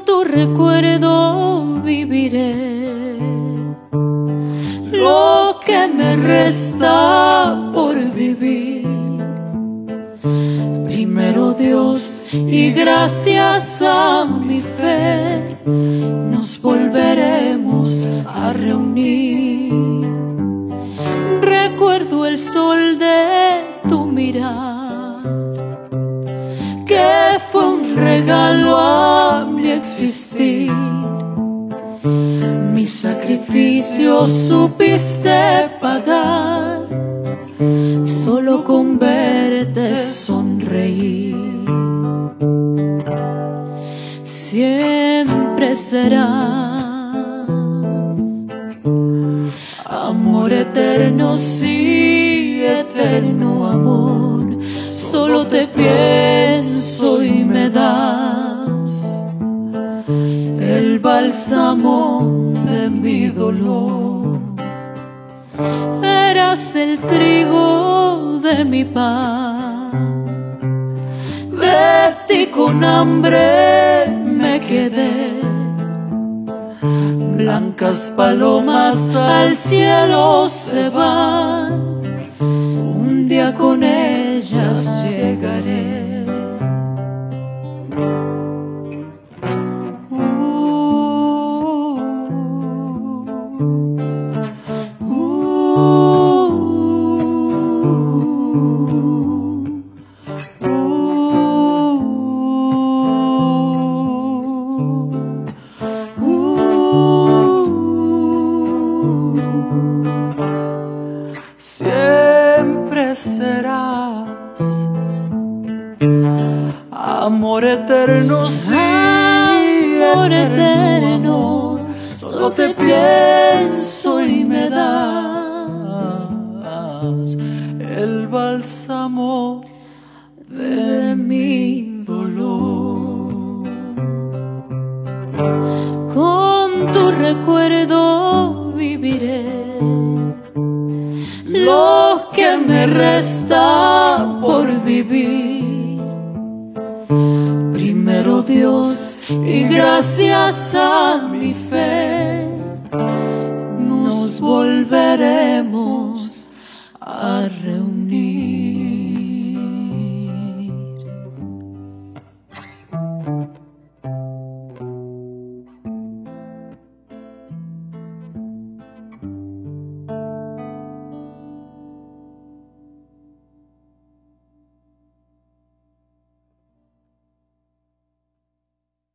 tu recuerdo viviré lo que me resta por vivir. Primero Dios, y gracias a mi fe nos volveremos a reunir. Recuerdo el sol de tu mirar, que fue un regalo a mi existir. Mi sacrificio supiste pagar, solo con verte sonreír. Siempre serás amor eterno, sí, eterno amor. Solo te pienso y me das el bálsamo de mi dolor. Eras el trigo de mi pan, de ti con hambre me quedé. Blancas palomas al cielo se van, un día con ellas llegaré. Siempre serás amor eterno, sí, amor eterno. Solo te pienso y me das el bálsamo de mi dolor. Con tu recuerdo viviré lo que me resta por vivir. Primero Dios, y gracias a mi fe nos volveremos a reunir.